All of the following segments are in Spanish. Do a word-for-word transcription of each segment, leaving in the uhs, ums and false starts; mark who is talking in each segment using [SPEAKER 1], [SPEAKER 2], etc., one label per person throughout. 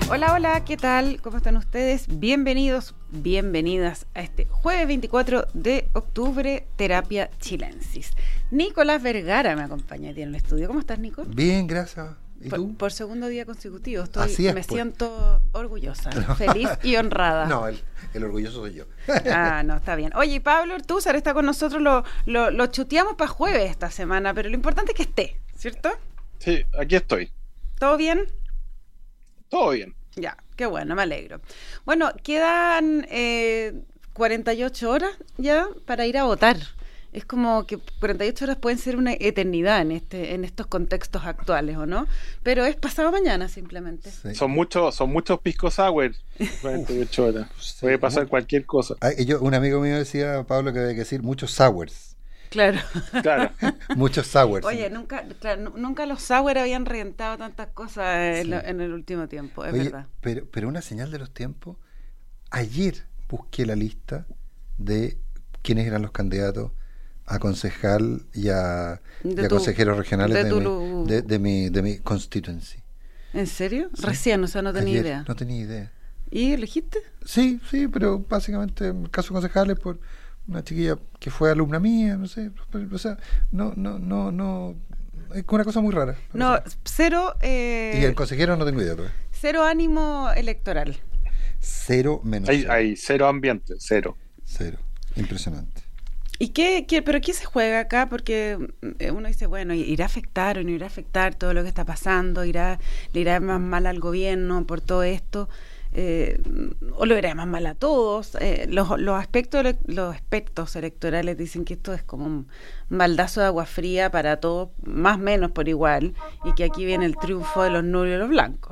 [SPEAKER 1] Hola, hola, ¿qué tal? ¿Cómo están ustedes? Bienvenidos, bienvenidas a este jueves veinticuatro de octubre, Terapia Chilensis. Nicolás Vergara me acompaña aquí en el estudio. ¿Cómo estás, Nico?
[SPEAKER 2] Bien, gracias. ¿Y
[SPEAKER 1] por,
[SPEAKER 2] tú?
[SPEAKER 1] Por segundo día consecutivo. Estoy,
[SPEAKER 2] Así es,
[SPEAKER 1] me
[SPEAKER 2] pues.
[SPEAKER 1] siento orgullosa, feliz y honrada.
[SPEAKER 2] No, el, el orgulloso soy yo.
[SPEAKER 1] Ah, no, está bien. Oye, Pablo Ortúzar está con nosotros, lo, lo, lo chuteamos para jueves esta semana, pero lo importante es que esté, ¿cierto?
[SPEAKER 3] Sí, aquí estoy.
[SPEAKER 1] ¿Todo bien?
[SPEAKER 3] Todo bien.
[SPEAKER 1] Ya, qué bueno, me alegro. Bueno, quedan eh, cuarenta y ocho horas ya para ir a votar. Es como que cuarenta y ocho horas pueden ser una eternidad en este en estos contextos actuales, ¿o no? Pero es pasado mañana simplemente.
[SPEAKER 3] Sí. Son muchos son muchos pisco sour, cuarenta y ocho horas. Sí. Puede pasar cualquier cosa.
[SPEAKER 2] Ah, yo, un amigo mío decía, Pablo, que había que decir muchos sours.
[SPEAKER 1] Claro.
[SPEAKER 3] Claro.
[SPEAKER 2] Muchos sours.
[SPEAKER 1] Oye, sí. nunca claro, nunca los sour habían reventado tantas cosas en, sí. lo, en el último tiempo, es
[SPEAKER 2] Oye,
[SPEAKER 1] verdad.
[SPEAKER 2] Pero, pero una señal de los tiempos, ayer busqué la lista de quiénes eran los candidatos a concejal y a, y a tu, consejeros regionales de, de, tu, mi, de, de, mi, de mi constituency.
[SPEAKER 1] ¿En serio?
[SPEAKER 2] ¿Sí?
[SPEAKER 1] Recién, o sea, no tenía
[SPEAKER 2] ayer,
[SPEAKER 1] idea.
[SPEAKER 2] No tenía idea.
[SPEAKER 1] ¿Y elegiste?
[SPEAKER 2] Sí, sí, pero básicamente en el caso de concejales por una chiquilla que fue alumna mía, no sé, o sea, no, no, no, no, es una cosa muy rara.
[SPEAKER 1] No, no cero... Eh,
[SPEAKER 2] y el consejero no tengo idea todavía.
[SPEAKER 1] Cero ánimo electoral.
[SPEAKER 2] Cero menos
[SPEAKER 3] hay,
[SPEAKER 2] cero.
[SPEAKER 3] Hay cero ambiente, cero.
[SPEAKER 2] Cero, impresionante.
[SPEAKER 1] ¿Y qué, qué, pero qué se juega acá? Porque uno dice, bueno, ¿irá a afectar o no irá a afectar todo lo que está pasando? ¿Irá, le irá más mal al gobierno por todo esto? Eh, o lo irá más mal a todos. Eh, los, los aspectos los aspectos electorales dicen que esto es como un baldazo de agua fría para todos, más o menos por igual, y que aquí viene el triunfo de los nulos y los blancos.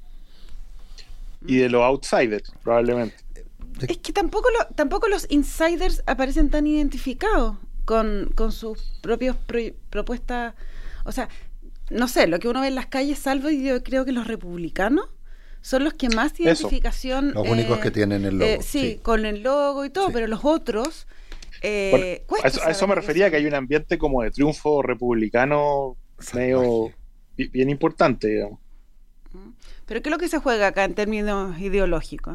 [SPEAKER 3] Y de los outsiders, probablemente.
[SPEAKER 1] Es que tampoco lo, tampoco los insiders aparecen tan identificados con, con sus propias pro, propuestas. O sea, no sé, lo que uno ve en las calles, salvo y yo creo que los republicanos son los que más identificación...
[SPEAKER 2] Eso. Los eh, únicos que tienen el logo.
[SPEAKER 1] Eh, sí, sí, con el logo y todo, sí. Pero los otros... Eh,
[SPEAKER 3] bueno, a eso, a eso me refería, que, que hay un ambiente como de triunfo republicano medio bien importante, digamos.
[SPEAKER 1] ¿Pero qué es lo que se juega acá en términos ideológicos?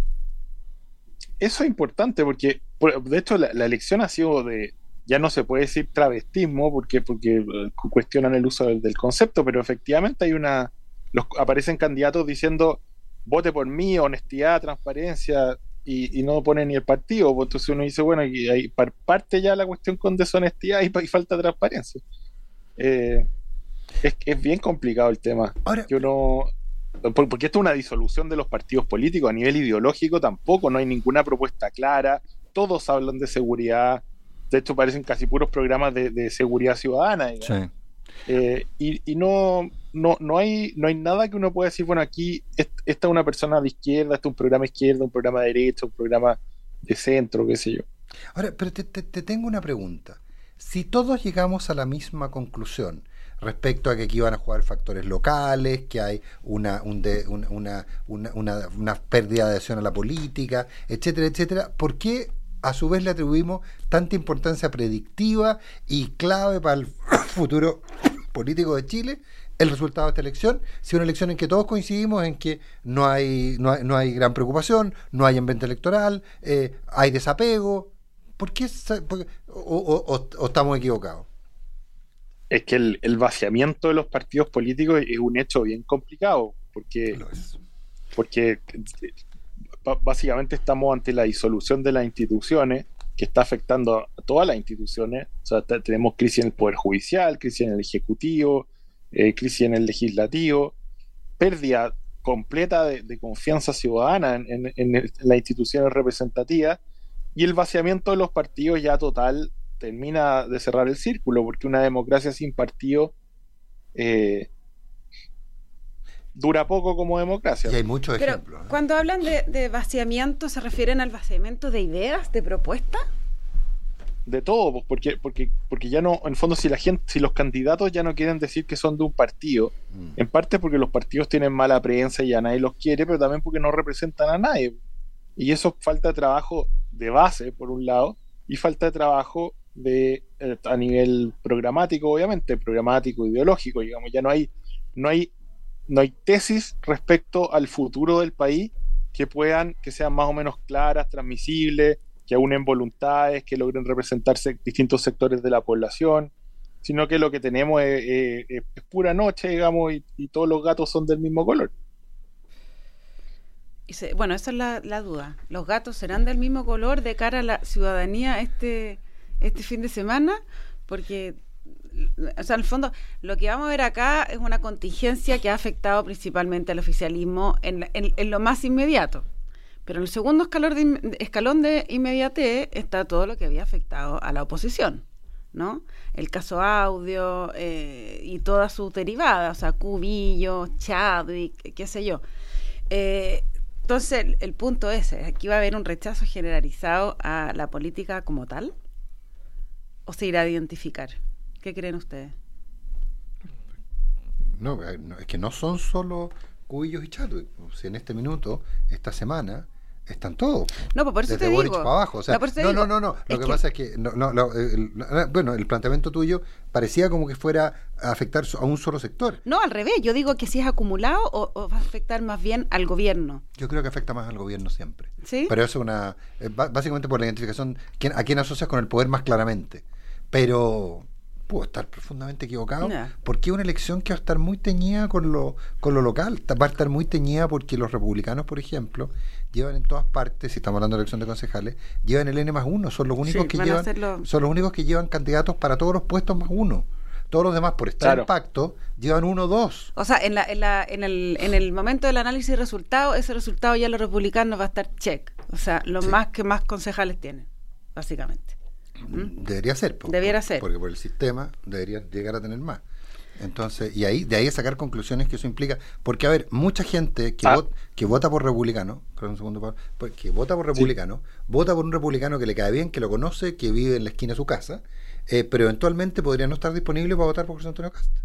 [SPEAKER 3] Eso es importante porque, de hecho, la, la elección ha sido de, ya no se puede decir travestismo porque, porque cuestionan el uso del, del concepto, pero efectivamente hay una, los, aparecen candidatos diciendo vote por mí, honestidad, transparencia, y, y no pone ni el partido. Entonces uno dice, bueno, y ahí parte ya la cuestión con deshonestidad y, y falta de transparencia. Eh, es, es bien complicado el tema.
[SPEAKER 2] Ahora,
[SPEAKER 3] que uno... porque esto es una disolución de los partidos políticos a nivel ideológico, tampoco, no hay ninguna propuesta clara, todos hablan de seguridad, de hecho parecen casi puros programas de, de seguridad ciudadana,
[SPEAKER 2] sí.
[SPEAKER 3] eh, y, y no, no, no, hay, no hay nada que uno pueda decir, bueno, aquí esta es una persona de izquierda, este es un programa izquierda, un programa de derecha, un programa de centro, qué sé yo.
[SPEAKER 2] Ahora, pero te, te, te tengo una pregunta. Si todos llegamos a la misma conclusión respecto a que aquí van a jugar factores locales, que hay una, un de, una, una, una, una, una pérdida de adhesión a la política, etcétera, etcétera, ¿por qué a su vez le atribuimos tanta importancia predictiva y clave para el futuro político de Chile el resultado de esta elección? Si una elección en que todos coincidimos en que no hay, no hay, no hay gran preocupación, no hay ambiente electoral, eh, hay desapego, ¿por qué? Porque, o, o, o, ¿O estamos equivocados?
[SPEAKER 3] Es que el, el vaciamiento de los partidos políticos es un hecho bien complicado, porque, porque básicamente estamos ante la disolución de las instituciones, que está afectando a todas las instituciones. O sea, t- tenemos crisis en el Poder Judicial, crisis en el Ejecutivo, eh, crisis en el Legislativo, pérdida completa de, de confianza ciudadana en, en, en, el, en las instituciones representativas, y el vaciamiento de los partidos ya total termina de cerrar el círculo, porque una democracia sin partido eh, dura poco como democracia.
[SPEAKER 2] Y hay muchos
[SPEAKER 1] Pero
[SPEAKER 2] ejemplos, ¿no?
[SPEAKER 1] Cuando hablan de, de vaciamiento, ¿se refieren al vaciamiento de ideas, de propuestas?
[SPEAKER 3] De todo, pues, porque, porque, porque ya no, en el fondo, si la gente, si los candidatos ya no quieren decir que son de un partido, mm. en parte porque los partidos tienen mala prensa y ya nadie los quiere, pero también porque no representan a nadie. Y eso falta de trabajo de base, por un lado, y falta de trabajo de eh, a nivel programático, obviamente, programático, ideológico, digamos, ya no hay, no hay no hay tesis respecto al futuro del país que puedan, que sean más o menos claras, transmisibles, que unen voluntades, que logren representarse distintos sectores de la población, sino que lo que tenemos es, es, es pura noche, digamos, y, y todos los gatos son del mismo color.
[SPEAKER 1] Y se, bueno, esa es la, la duda. ¿Los gatos serán del mismo color de cara a la ciudadanía este, este fin de semana? Porque, o sea, en el fondo, lo que vamos a ver acá es una contingencia que ha afectado principalmente al oficialismo en, en, en lo más inmediato. Pero en el segundo escalón de, escalón de inmediatez está todo lo que había afectado a la oposición, ¿no? El caso Audio eh, y todas sus derivadas, o sea, Cubillo, Chadwick, qué sé yo. Eh, entonces, el, el punto es, ¿aquí va a haber un rechazo generalizado a la política como tal? ¿O se irá a identificar? ¿Qué creen ustedes?
[SPEAKER 2] No, no es que no son solo Cubillos y Chadwick. O sea, en este minuto, esta semana, están todos.
[SPEAKER 1] No, pues por eso
[SPEAKER 2] desde
[SPEAKER 1] te
[SPEAKER 2] Boric
[SPEAKER 1] digo.
[SPEAKER 2] para abajo. O sea,
[SPEAKER 1] no,
[SPEAKER 2] no,
[SPEAKER 1] digo,
[SPEAKER 2] no, no, no. Lo
[SPEAKER 1] es
[SPEAKER 2] que,
[SPEAKER 1] que
[SPEAKER 2] pasa es que, no, no, lo, el, bueno, el planteamiento tuyo parecía como que fuera a afectar a un solo sector.
[SPEAKER 1] No, al revés. Yo digo que si es acumulado o, o va a afectar más bien al gobierno.
[SPEAKER 2] Yo creo que afecta más al gobierno siempre.
[SPEAKER 1] ¿Sí?
[SPEAKER 2] Pero eso es una, básicamente por la identificación, a quién asocias con el poder más claramente. Pero puedo estar profundamente equivocado, no. Porque es una elección que va a estar muy teñida con lo, con lo local, va a estar muy teñida porque los republicanos, por ejemplo, llevan en todas partes, si estamos hablando de elección de concejales, llevan el N más uno, son los únicos sí, que llevan, hacerlo... son los únicos que llevan candidatos para todos los puestos más uno. Todos los demás, por estar claro. en pacto, llevan uno o dos.
[SPEAKER 1] O sea, en, la, en, la, en, el, en el momento del análisis de resultados, ese resultado ya los republicanos va a estar check. O sea, los sí. más que más concejales tienen, básicamente.
[SPEAKER 2] ¿Mm? Debería ser. Por,
[SPEAKER 1] Debiera
[SPEAKER 2] por,
[SPEAKER 1] ser.
[SPEAKER 2] Porque por el sistema debería llegar a tener más. Entonces, y ahí de ahí a sacar conclusiones que eso implica, porque a ver, mucha gente que, ah. vot, que vota por republicano, creo un segundo, que vota por republicano, sí. vota por un republicano que le cae bien, que lo conoce, que vive en la esquina de su casa, eh, pero eventualmente podría no estar disponible para votar por José Antonio Cast.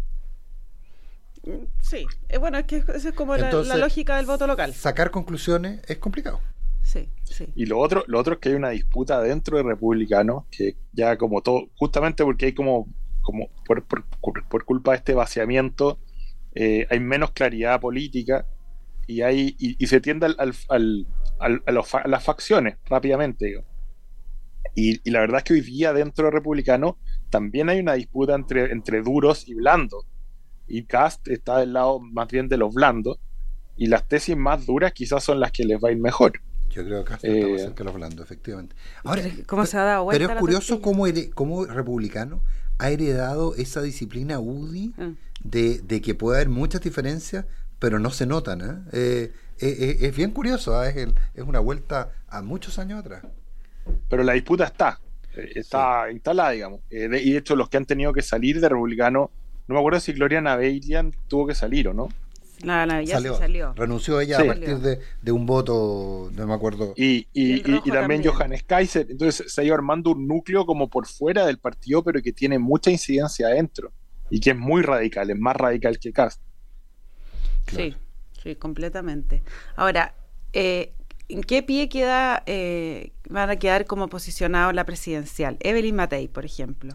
[SPEAKER 1] Sí, eh, bueno, es que esa es como Entonces, la, la lógica del voto local.
[SPEAKER 2] Sacar conclusiones es complicado.
[SPEAKER 1] Sí, sí.
[SPEAKER 3] Y lo otro, lo otro es que hay una disputa dentro de republicanos, que ya como todo, justamente porque hay como, como por, por, por culpa de este vaciamiento, eh, hay menos claridad política y hay y, y se tiende al, al, al, al, a, los, a las facciones rápidamente, digo. Y, y la verdad es que hoy día dentro de republicanos también hay una disputa entre, entre duros y blandos. Y Cast está del lado más bien de los blandos, y las tesis más duras quizás son las que les va a ir mejor.
[SPEAKER 2] Yo creo que hasta eh, está más cerca de los blandos, efectivamente. Ahora,
[SPEAKER 1] ¿cómo se ha dado vuelta
[SPEAKER 2] pero es curioso cómo, cómo republicano ha heredado esa disciplina U D I mm. de, de que puede haber muchas diferencias, pero no se notan. ¿eh? Eh, eh, es bien curioso, ¿eh? es, el, es una vuelta a muchos años atrás.
[SPEAKER 3] Pero la disputa está, está sí. instalada, digamos. Eh, de, y de hecho, los que han tenido que salir de republicano, no me acuerdo si Gloria Nabelian tuvo que salir o no.
[SPEAKER 1] No, no, ya
[SPEAKER 2] salió,
[SPEAKER 1] se salió.
[SPEAKER 2] Renunció ella sí. a partir de, de un voto, no me acuerdo.
[SPEAKER 3] Y, y, y, y, y también, también Johannes Kaiser. Entonces se ha ido armando un núcleo como por fuera del partido, pero que tiene mucha incidencia adentro. Y que es muy radical, es más radical que Cast.
[SPEAKER 1] Claro. Sí, sí, completamente. Ahora, eh, ¿en qué pie queda eh, van a quedar como posicionados la presidencial? Evelyn Matei, por ejemplo.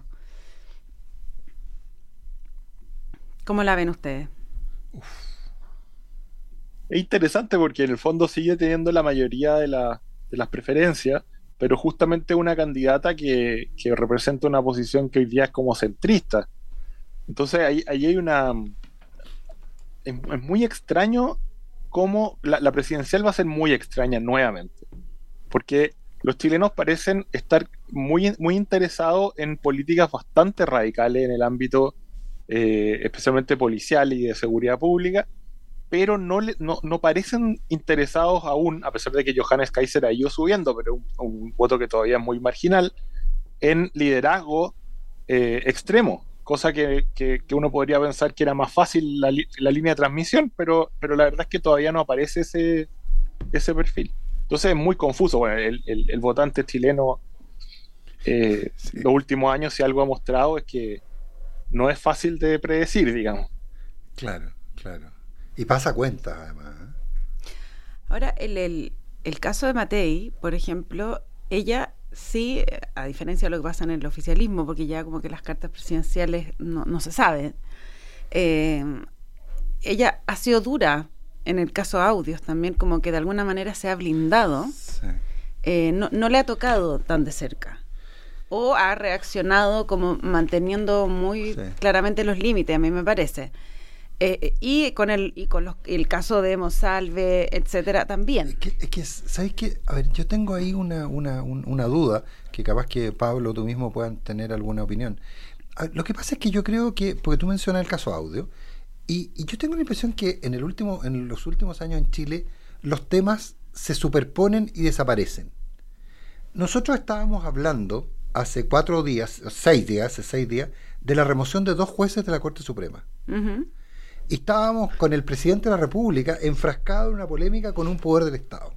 [SPEAKER 1] ¿Cómo la ven ustedes?
[SPEAKER 3] Uf. Es interesante porque en el fondo sigue teniendo la mayoría de, la, de las preferencias, pero justamente una candidata que, que representa una posición que hoy día es como centrista. Entonces ahí, ahí hay una... Es, es muy extraño cómo la, la presidencial va a ser muy extraña nuevamente, porque los chilenos parecen estar muy, muy interesados en políticas bastante radicales en el ámbito eh, especialmente policial y de seguridad pública, pero no, le, no, no parecen interesados aún, a pesar de que Johannes Kaiser ha ido subiendo, pero un, un voto que todavía es muy marginal, en liderazgo eh, extremo, cosa que, que, que uno podría pensar que era más fácil la, la línea de transmisión, pero, pero la verdad es que todavía no aparece ese, ese perfil. Entonces es muy confuso. Bueno, el, el, el votante chileno eh, sí. los últimos años, si algo ha mostrado, es que no es fácil de predecir, digamos.
[SPEAKER 2] Claro, claro. Y pasa cuenta, además.
[SPEAKER 1] Ahora, el, el, el caso de Matei, por ejemplo, ella sí, a diferencia de lo que pasa en el oficialismo, porque ya como que las cartas presidenciales no, no se saben, eh, ella ha sido dura en el caso Audios también, como que de alguna manera se ha blindado, sí. eh, no, no le ha tocado tan de cerca. O ha reaccionado como manteniendo muy sí. claramente los límites, a mí me parece. Eh, y con el y con los, el caso de Monsalve, etcétera, también.
[SPEAKER 2] Es que, es que ¿sabes qué? A ver, yo tengo ahí una, una, un, una duda, que capaz que Pablo, tú mismo puedan tener alguna opinión. Ver, lo que pasa es que yo creo que, porque tú mencionas el caso Audio, y, y yo tengo la impresión que en el último, en los últimos años en Chile, los temas se superponen y desaparecen. Nosotros estábamos hablando hace cuatro días, seis días, hace seis días, de la remoción de dos jueces de la Corte Suprema. Uh-huh. Y estábamos con el presidente de la República enfrascado en una polémica con un poder del Estado.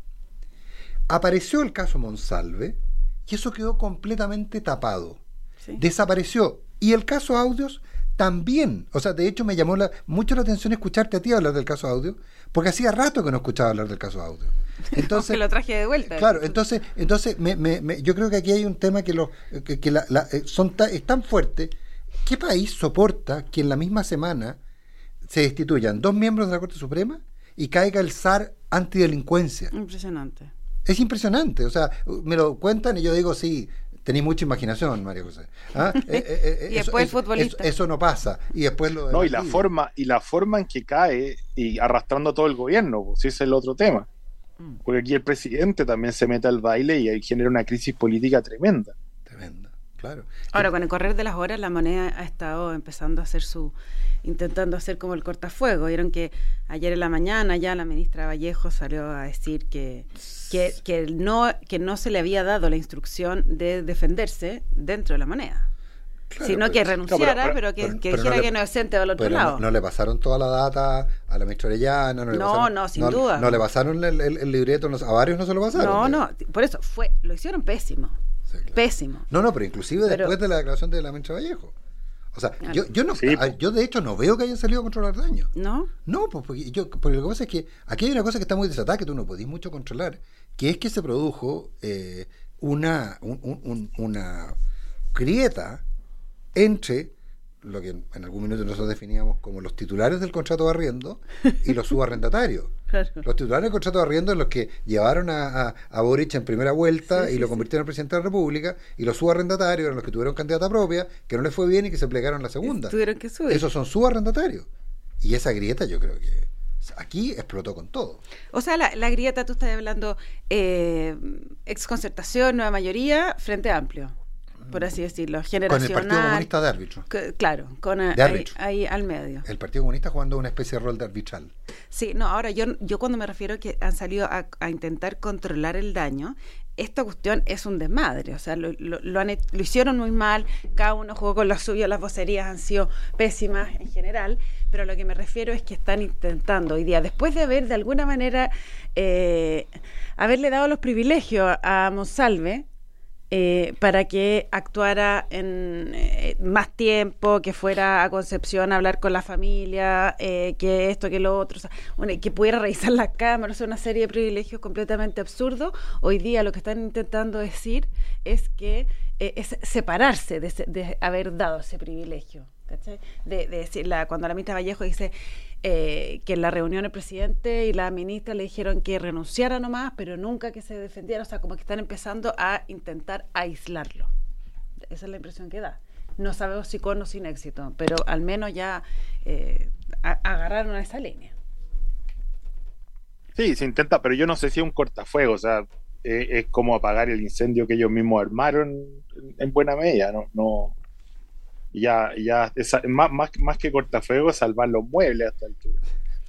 [SPEAKER 2] Apareció el caso Monsalve y eso quedó completamente tapado. Sí. Desapareció. Y el caso Audios también. O sea, de hecho me llamó la, mucho la atención escucharte a ti hablar del caso Audios, porque hacía rato que no escuchaba hablar del caso Audios.
[SPEAKER 1] Entonces que lo traje de vuelta.
[SPEAKER 2] Claro, entonces, entonces me, me, me, yo creo que aquí hay un tema que, lo, que, que la, la, son ta, es tan fuerte. ¿Qué país soporta que en la misma semana se destituyan dos miembros de la Corte Suprema y caiga el S A R antidelincuencia?
[SPEAKER 1] Impresionante.
[SPEAKER 2] Es impresionante. O sea, me lo cuentan y yo digo, sí, tenéis mucha imaginación, María José. ¿Ah? eh, eh, eh,
[SPEAKER 1] y después
[SPEAKER 2] eso,
[SPEAKER 1] el futbolista.
[SPEAKER 2] Eso, eso no pasa. Y después lo
[SPEAKER 3] no, y la forma y la forma en que cae y arrastrando todo el gobierno, pues ese es el otro tema. Porque aquí el presidente también se mete al baile y ahí genera una crisis política tremenda.
[SPEAKER 2] Tremenda, claro.
[SPEAKER 1] Ahora, con el correr de las horas, la moneda ha estado empezando a hacer su... intentando hacer como el cortafuego. Vieron que ayer en la mañana ya la ministra Vallejo salió a decir que, que, que, no, que no se le había dado la instrucción de defenderse dentro de la moneda. Claro, sino pero, que renunciara, no, pero, pero, pero, que,
[SPEAKER 2] pero,
[SPEAKER 1] que
[SPEAKER 2] pero
[SPEAKER 1] dijera
[SPEAKER 2] no
[SPEAKER 1] que no es centro del otro
[SPEAKER 2] pero
[SPEAKER 1] lado.
[SPEAKER 2] No, no le pasaron toda la data a la ministra Orellana. No, le
[SPEAKER 1] no,
[SPEAKER 2] pasaron,
[SPEAKER 1] no, sin
[SPEAKER 2] no,
[SPEAKER 1] duda.
[SPEAKER 2] No le pasaron el, el, el libreto, a varios no se lo pasaron.
[SPEAKER 1] No, no, por eso fue, lo hicieron pésimo. Sí, claro. Pésimo.
[SPEAKER 2] No, no, pero inclusive pero, después de la declaración de la ministra Vallejo. O sea, claro. yo, yo no, sí, a, yo de hecho no veo que hayan salido a controlar daño.
[SPEAKER 1] ¿No?
[SPEAKER 2] No, pues porque, yo, porque lo que pasa es que aquí hay una cosa que está muy desatada que tú no podís mucho controlar, que es que se produjo eh, una, un, un, una grieta entre lo que en algún minuto nosotros definíamos como los titulares del contrato de arriendo y los subarrendatarios. Claro. Los titulares del contrato de arriendo son los que llevaron a, a, a Boric en primera vuelta sí, y sí, lo convirtieron sí. en presidente de la República, y los subarrendatarios eran los que tuvieron candidata propia, que no les fue bien y que se plegaron la segunda.
[SPEAKER 1] Tuvieron que subir.
[SPEAKER 2] Esos son subarrendatarios. Y esa grieta yo creo que aquí explotó con todo.
[SPEAKER 1] O sea, la, la grieta, tú estás hablando eh, exconcertación, nueva mayoría, Frente Amplio, por así decirlo, generacional.
[SPEAKER 2] Con el Partido Comunista de árbitro.
[SPEAKER 1] Que, claro, con
[SPEAKER 2] de
[SPEAKER 1] ahí, ahí al medio.
[SPEAKER 2] El Partido Comunista jugando una especie de rol de arbitral.
[SPEAKER 1] Sí, no, ahora yo, yo cuando me refiero a que han salido a, a intentar controlar el daño, esta cuestión es un desmadre, o sea, lo, lo, lo, han, lo hicieron muy mal, cada uno jugó con lo suyo, las vocerías han sido pésimas en general, pero lo que me refiero es que están intentando hoy día, después de haber de alguna manera eh, haberle dado los privilegios a Monsalve, Eh, para que actuara en eh, más tiempo, que fuera a Concepción a hablar con la familia, eh, que esto, que lo otro, o sea, bueno, que pudiera revisar las cámaras, una serie de privilegios completamente absurdos. Hoy día lo que están intentando decir es que eh, es separarse de, de haber dado ese privilegio, ¿cachai? De, de decir, la, cuando la ministra Vallejo dice Eh, que en la reunión el presidente y la ministra le dijeron que renunciara nomás, pero nunca que se defendiera, o sea, como que están empezando a intentar aislarlo. Esa es la impresión que da. No sabemos si con o sin éxito, pero al menos ya eh, a, agarraron a esa línea.
[SPEAKER 3] Sí, se intenta, pero yo no sé si es un cortafuego, o sea, eh, es como apagar el incendio que ellos mismos armaron en, en buena medida, no, no ya, ya es, más, más, más que cortafuego, salvar los muebles a esta altura.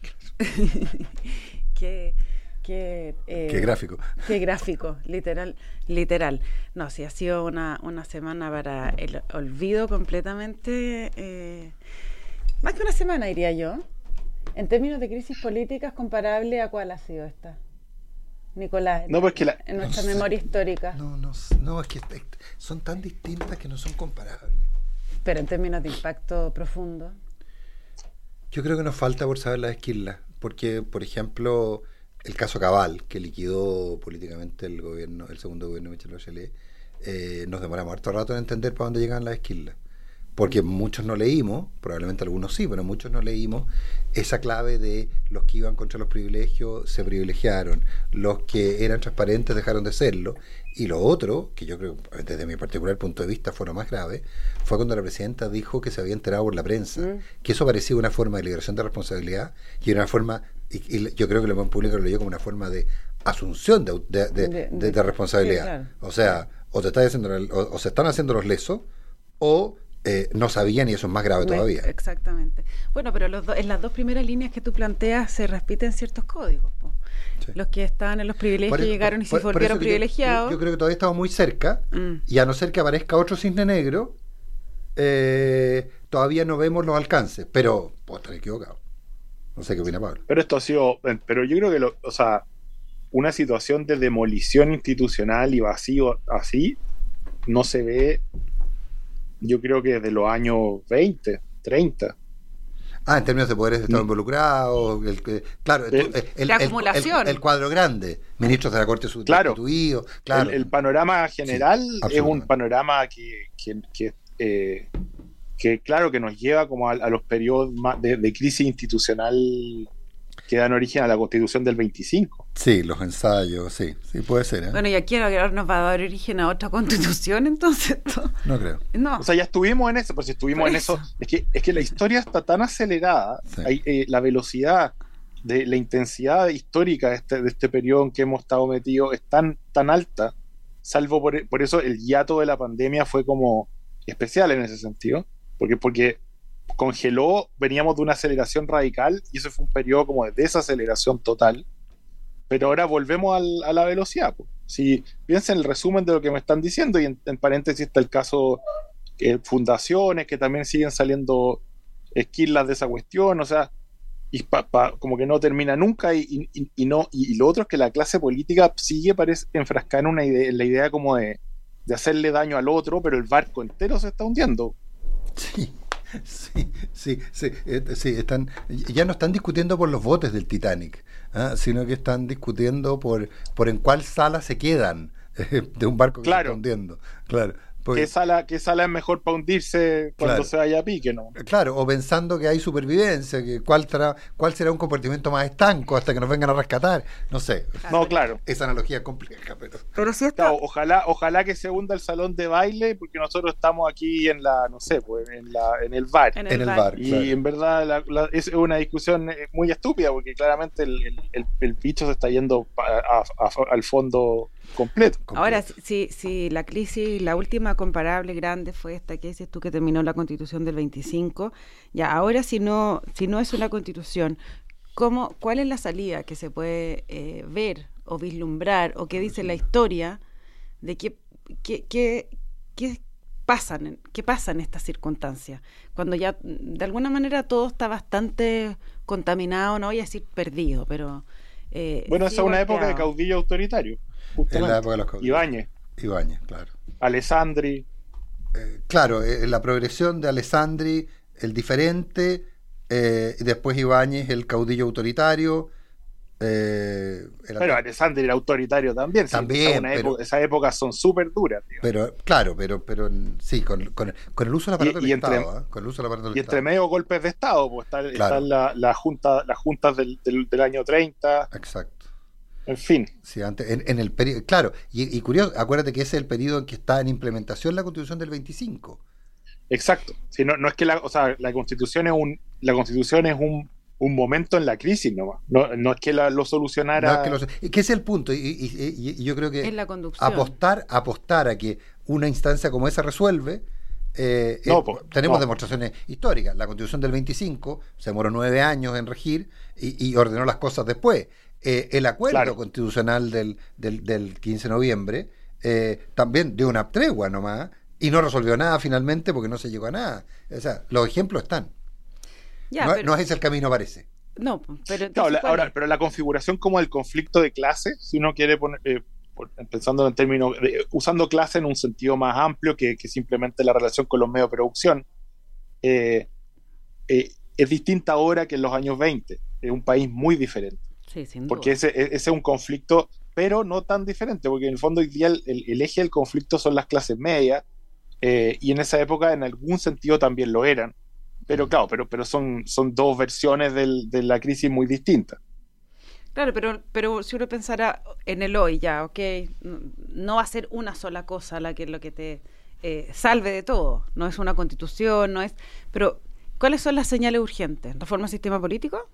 [SPEAKER 1] qué, qué, eh,
[SPEAKER 2] qué gráfico.
[SPEAKER 1] Qué gráfico, literal, literal. No, sí, ha sido una, una semana para el olvido completamente, eh, más que una semana diría yo, en términos de crisis políticas comparable a cuál ha sido esta. Nicolás, en,
[SPEAKER 3] no, porque la,
[SPEAKER 1] en nuestra
[SPEAKER 2] no
[SPEAKER 1] memoria
[SPEAKER 2] sé,
[SPEAKER 1] histórica.
[SPEAKER 2] No, no, no, es que son tan distintas que no son comparables.
[SPEAKER 1] Pero en términos de impacto profundo.
[SPEAKER 2] Yo creo que nos falta por saber las esquilas, porque, por ejemplo, el caso Cabal, que liquidó políticamente el gobierno, el segundo gobierno de Michelle Bachelet, eh, nos demoramos harto rato en entender para dónde llegan las esquilas. porque muchos no leímos, probablemente algunos sí, pero muchos no leímos esa clave de los que iban contra los privilegios se privilegiaron, los que eran transparentes dejaron de serlo, y lo otro, que yo creo desde mi particular punto de vista fue lo más grave, fue cuando la presidenta dijo que se había enterado por la prensa, mm. que eso parecía una forma de liberación de responsabilidad, y una forma, y, y yo creo que el opinión pública lo leyó como una forma de asunción de, de, de, de, de, de responsabilidad. Sí, claro. O sea, o, te está haciendo, o, o se están haciendo los lesos, o Eh, no sabían, y eso es más grave todavía.
[SPEAKER 1] Exactamente. Bueno, pero los do, en las dos primeras líneas que tú planteas se repiten ciertos códigos. Sí. Los que estaban en los privilegios por, llegaron por, y se por, volvieron por privilegiados.
[SPEAKER 2] Yo, yo creo que todavía estamos muy cerca, mm. y a no ser que aparezca otro cisne negro, eh, todavía no vemos los alcances, pero puedo estar equivocado. No sé qué opina Pablo.
[SPEAKER 3] Pero esto ha sido, pero yo creo que, lo, o sea, una situación de demolición institucional y vacío así no se ve. Yo creo que desde los años veinte, treinta.
[SPEAKER 2] Ah, en términos de poderes de Estado mm. involucrados, el, el, claro, el, el, el,
[SPEAKER 1] la acumulación.
[SPEAKER 2] El, el, el cuadro grande, ministros de la Corte
[SPEAKER 3] sustituidos. Claro, claro. El, el panorama general sí, es un panorama que, que, que, eh, que, claro, que nos lleva como a, a los periodos de, de crisis institucional que dan origen a la Constitución del veinticinco.
[SPEAKER 2] Sí, los ensayos, sí, sí puede ser. ¿eh?
[SPEAKER 1] Bueno, y aquí ahora nos va a dar origen a otra Constitución, entonces.
[SPEAKER 2] No creo.
[SPEAKER 3] No. O sea, ya estuvimos en eso, pues si estuvimos Por en eso. eso, es que es que la historia está tan acelerada, sí. hay, eh, la velocidad de la intensidad histórica de este, de este periodo en que hemos estado metidos es tan, tan alta, salvo por, por eso el hiato de la pandemia fue como especial en ese sentido, porque porque congeló, veníamos de una aceleración radical y eso fue un periodo como de desaceleración total, pero ahora volvemos al, a la velocidad. Pues. Si piensen el resumen de lo que me están diciendo, y en, en paréntesis está el caso eh, fundaciones que también siguen saliendo esquilas de esa cuestión, o sea, y pa, pa, como que no termina nunca, y, y, y no y, y lo otro es que la clase política sigue parece enfrascada en una idea, en la idea como de, de hacerle daño al otro, pero el barco entero se está hundiendo.
[SPEAKER 2] Sí. Sí, sí, sí, eh, sí, están, ya no están discutiendo por los botes del Titanic, ¿eh? Sino que están discutiendo por, por en cuál sala se quedan eh, de un barco que
[SPEAKER 3] claro.
[SPEAKER 2] se está hundiendo. Claro.
[SPEAKER 3] Porque, ¿Qué, sala, ¿Qué sala es mejor para hundirse cuando
[SPEAKER 2] claro.
[SPEAKER 3] se vaya a pique, no?
[SPEAKER 2] Claro, o pensando que hay supervivencia, que cuál, tra, cuál será un comportamiento más estanco hasta que nos vengan a rescatar, no sé.
[SPEAKER 3] No, claro.
[SPEAKER 2] Esa analogía es compleja, pero...
[SPEAKER 1] pero si está...
[SPEAKER 3] claro, ojalá, ojalá que se hunda el salón de baile, porque nosotros estamos aquí en la, no sé, pues en, la, en el bar.
[SPEAKER 2] En el, en el bar. bar.
[SPEAKER 3] Y
[SPEAKER 2] claro.
[SPEAKER 3] en verdad la, la, es una discusión muy estúpida, porque claramente el, el, el, el bicho se está yendo a, a, a, al fondo... Completo.
[SPEAKER 1] Ahora, si, si la crisis, la última comparable grande fue esta que dices tú que terminó la Constitución del veinticinco, ya ahora si no si no es una Constitución, ¿cómo, ¿cuál es la salida que se puede eh, ver o vislumbrar o qué dice la historia de qué, qué, qué, qué pasan, qué pasa en estas circunstancias? Cuando ya de alguna manera todo está bastante contaminado, no voy a decir perdido, pero...
[SPEAKER 3] Eh, bueno, esa es una época de caudillo autoritario.
[SPEAKER 2] En la época de los caudillos.
[SPEAKER 3] Ibáñez.
[SPEAKER 2] Ibáñez, claro.
[SPEAKER 3] Alessandri.
[SPEAKER 2] Eh, claro, eh, la progresión de Alessandri, el diferente, eh, y después Ibáñez, el caudillo autoritario. Eh,
[SPEAKER 3] pero Alessandri era autoritario también.
[SPEAKER 2] También.
[SPEAKER 3] Esa,
[SPEAKER 2] pero,
[SPEAKER 3] época, esas épocas son súper duras. Tío.
[SPEAKER 2] Pero, claro, pero, pero sí, con, con, con el uso del aparato del Estado. ¿eh? Con el uso del aparato del
[SPEAKER 3] y
[SPEAKER 2] Estado.
[SPEAKER 3] entre medio golpes de Estado, pues está,
[SPEAKER 2] claro.
[SPEAKER 3] están la, la junta, las juntas del, del, del año treinta.
[SPEAKER 2] Exacto.
[SPEAKER 3] En fin.
[SPEAKER 2] Sí, antes, en, en el periodo, claro, y, y curioso, acuérdate que ese es el periodo en que está en implementación la Constitución del veinticinco.
[SPEAKER 3] Exacto. Sí, no, no es que la, o sea, la Constitución es un, la Constitución es un, un momento en la crisis nomás. No, no es que la, lo solucionara.
[SPEAKER 2] No es que, lo, que ese es el punto, y, y, y, y yo creo que
[SPEAKER 1] es la conducción.
[SPEAKER 2] apostar, apostar a que una instancia como esa resuelve. Eh,
[SPEAKER 3] no,
[SPEAKER 2] eh,
[SPEAKER 3] pues,
[SPEAKER 2] tenemos
[SPEAKER 3] no.
[SPEAKER 2] demostraciones históricas. La Constitución del veinticinco se demoró nueve años en regir y, y ordenó las cosas después. Eh, el acuerdo
[SPEAKER 3] claro.
[SPEAKER 2] constitucional del, del, del quince de noviembre eh, también dio una tregua nomás y no resolvió nada finalmente porque no se llegó a nada. O sea, los ejemplos están. Ya, no, pero, no es ese el camino, parece.
[SPEAKER 1] No, pero
[SPEAKER 3] no, la, ahora, pero la configuración como el conflicto de clase, si uno quiere poner, eh, pensando en términos, de, usando clase en un sentido más amplio que, que simplemente la relación con los medios de producción, eh, eh, es distinta ahora que en los años veinte. Es un país muy diferente.
[SPEAKER 1] Sí, sin duda.
[SPEAKER 3] Porque ese, ese es un conflicto, pero no tan diferente, porque en el fondo hoy día el, el, el eje del conflicto son las clases medias, eh, y en esa época en algún sentido también lo eran. Pero claro, pero, pero son, son dos versiones del, de la crisis muy distintas.
[SPEAKER 1] Claro, pero, pero si uno pensara en el hoy ya, ok, no va a ser una sola cosa la que lo que te eh, salve de todo. No es una constitución, no es... Pero, ¿cuáles son las señales urgentes? ¿Reforma del sistema político?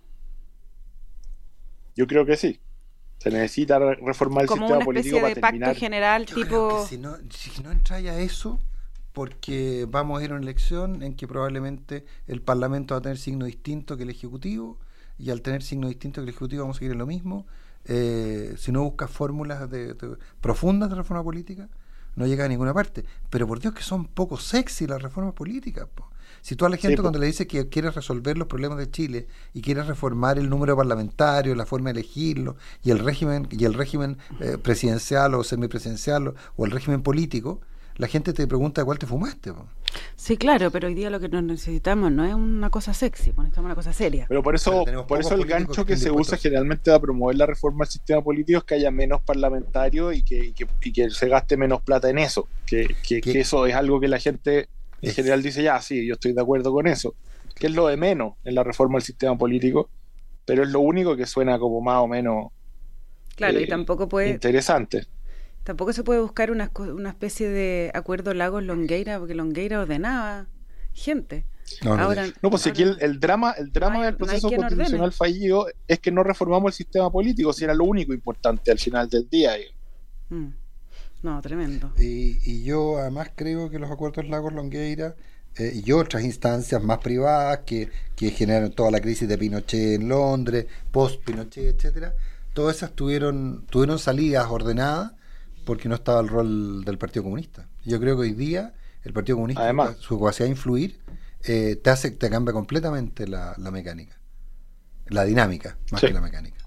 [SPEAKER 3] Yo creo que sí. Se necesita reformar el
[SPEAKER 1] como
[SPEAKER 3] sistema
[SPEAKER 1] una
[SPEAKER 3] político
[SPEAKER 1] especie de
[SPEAKER 3] para terminar.
[SPEAKER 1] pacto general
[SPEAKER 2] Yo
[SPEAKER 1] tipo...
[SPEAKER 2] creo que si no, si no entráis a eso, porque vamos a ir a una elección en que probablemente el Parlamento va a tener signo distinto que el Ejecutivo, y al tener signo distinto que el Ejecutivo vamos a seguir en lo mismo. Eh, si no buscas fórmulas de, de, profundas de reforma política, no llega a ninguna parte. Pero por Dios que son poco sexy las reformas políticas, po. Si tú a la gente, sí, cuando le dices que quieres resolver los problemas de Chile y quieres reformar el número parlamentario, la forma de elegirlo y el régimen y el régimen eh, presidencial o semipresidencial o, o el régimen político, la gente te pregunta cuál te fumaste, po.
[SPEAKER 1] Sí, claro, pero hoy día lo que nos necesitamos no es una cosa sexy, necesitamos una cosa seria.
[SPEAKER 3] Pero por eso, pero por eso el gancho que, que se usa generalmente a promover la reforma del sistema político es que haya menos parlamentarios y que, y que, y que se gaste menos plata en eso. Que, que, que eso es algo que la gente en es. general dice, ya, sí, yo estoy de acuerdo con eso. Que es lo de menos en la reforma del sistema político, pero es lo único que suena como más o menos
[SPEAKER 1] claro,
[SPEAKER 3] eh,
[SPEAKER 1] y tampoco puede...
[SPEAKER 3] interesante.
[SPEAKER 1] Tampoco se puede buscar una, una especie de acuerdo Lagos-Longueira, porque Longueira ordenaba gente.
[SPEAKER 3] No, no, ahora, no pues ahora, aquí el, el drama, el drama no hay, del proceso no constitucional ordene. fallido es que no reformamos el sistema político, si era lo único importante al final del día.
[SPEAKER 1] Mm. No, tremendo.
[SPEAKER 2] Y, y yo además creo que los acuerdos Lagos-Longueira eh, y otras instancias más privadas que, que generaron toda la crisis de Pinochet en Londres, post-Pinochet, etcétera, todas esas tuvieron, tuvieron salidas ordenadas porque no estaba el rol del Partido Comunista. Yo creo que hoy día el Partido Comunista, además, su capacidad de influir, eh, te hace, te cambia completamente la, la mecánica, la dinámica, más sí. que la mecánica.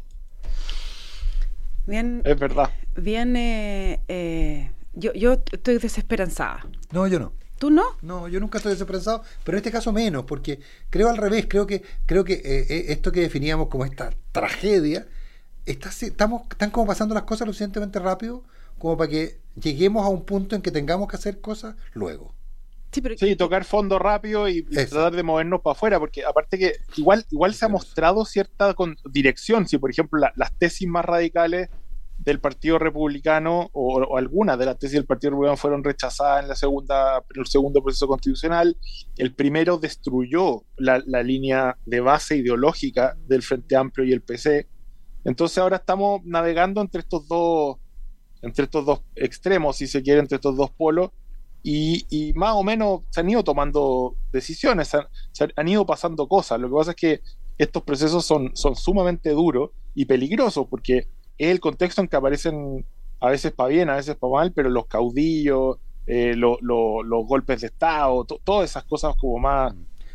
[SPEAKER 1] Bien,
[SPEAKER 3] es verdad.
[SPEAKER 1] Bien, eh, eh, yo, yo estoy desesperanzada.
[SPEAKER 2] No, yo no.
[SPEAKER 1] ¿Tú no?
[SPEAKER 2] No, yo nunca estoy desesperanzado, pero en este caso menos, porque creo al revés, creo que creo que eh, esto que definíamos como esta tragedia, está, estamos, están como pasando las cosas lo suficientemente rápido como para que lleguemos a un punto en que tengamos que hacer cosas luego.
[SPEAKER 3] Sí, pero sí, tocar fondo rápido y, y tratar de movernos para afuera, porque aparte que igual igual se ha mostrado cierta con, dirección. Si por ejemplo la, las tesis más radicales del Partido Republicano o, o algunas de las tesis del Partido Republicano fueron rechazadas en la segunda en el segundo proceso constitucional, el primero destruyó la, la línea de base ideológica del Frente Amplio y el P C. Entonces ahora estamos navegando entre estos dos entre estos dos extremos, si se quiere, entre estos dos polos, y, y más o menos se han ido tomando decisiones, se han, se han ido pasando cosas. Lo que pasa es que estos procesos son, son sumamente duros y peligrosos, porque es el contexto en que aparecen a veces para bien, a veces para mal, pero los caudillos, eh, lo, lo, los golpes de Estado, to, todas esas cosas como más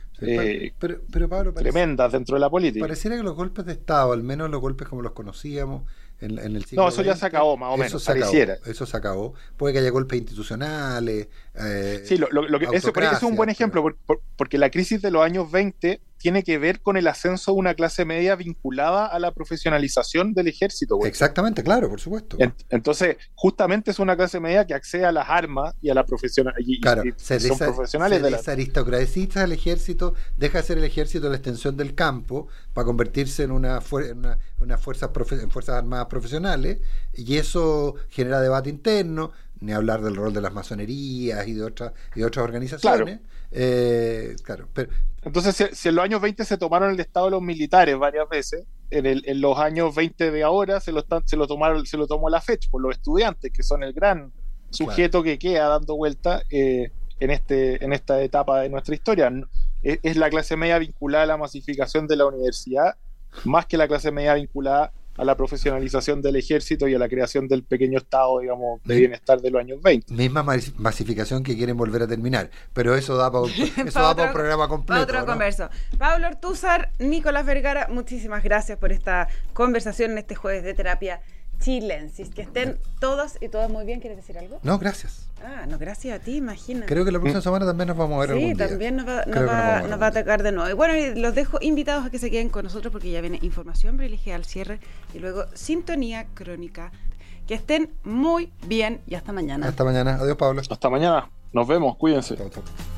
[SPEAKER 3] eh,
[SPEAKER 2] pero, pero, Pablo,
[SPEAKER 3] tremendas parece, dentro de la política.
[SPEAKER 2] Pareciera que los golpes de Estado, al menos los golpes como los conocíamos, En, en el siglo
[SPEAKER 3] no, eso veinte, ya se acabó, más o menos.
[SPEAKER 2] Eso se pareciera. acabó. Eso se acabó. Puede que haya golpes institucionales. Eh,
[SPEAKER 3] sí, lo, lo, lo que, eso, eso es un buen ejemplo, por, por, porque la crisis de los años veinte tiene que ver con el ascenso de una clase media vinculada a la profesionalización del ejército. Güey.
[SPEAKER 2] Exactamente, claro, por supuesto.
[SPEAKER 3] Entonces, justamente es una clase media que accede a las armas y a la profesionalidad.
[SPEAKER 2] Claro,
[SPEAKER 3] y,
[SPEAKER 2] se
[SPEAKER 3] son
[SPEAKER 2] desa,
[SPEAKER 3] profesionales
[SPEAKER 2] se
[SPEAKER 3] de la
[SPEAKER 2] aristocratiza el ejército, deja de ser el ejército la extensión del campo para convertirse en una, en una, una fuerza profe, en fuerzas armadas profesionales, y eso genera debate interno, ni hablar del rol de las masonerías y de otras y de otras organizaciones. Claro. Eh, claro pero,
[SPEAKER 3] Entonces, si, si en los años veinte se tomaron el estado de los militares varias veces, en, el, en los años veinte de ahora se lo, están, se lo tomaron se lo tomó la FECH por los estudiantes, que son el gran sujeto claro. que queda dando vuelta eh, en, este, en esta etapa de nuestra historia. Es, es la clase media vinculada a la masificación de la universidad, más que la clase media vinculada a la profesionalización del ejército y a la creación del pequeño estado, digamos, de bienestar de los años veinte.
[SPEAKER 2] Misma masificación que quieren volver a terminar, pero eso da para un, eso da para un programa completo.
[SPEAKER 1] Otro
[SPEAKER 2] ¿no?
[SPEAKER 1] converso. Pablo Ortúzar, Nicolás Vergara, muchísimas gracias por esta conversación en este jueves de terapia chilensis. Que estén todos y todas muy bien. ¿Quieres decir algo?
[SPEAKER 2] No, gracias.
[SPEAKER 1] Ah, no, gracias a ti, imagínate.
[SPEAKER 2] Creo que la próxima semana también nos vamos a ver
[SPEAKER 1] sí,
[SPEAKER 2] algún día.
[SPEAKER 1] Sí, también nos va, nos va, nos nos va a atacar de nuevo. Y bueno, los dejo invitados a que se queden con nosotros porque ya viene información privilegiada al cierre y luego sintonía crónica. Que estén muy bien y hasta mañana.
[SPEAKER 2] Hasta mañana. Adiós, Pablo.
[SPEAKER 3] Hasta mañana. Nos vemos, cuídense.
[SPEAKER 2] Chao, chao.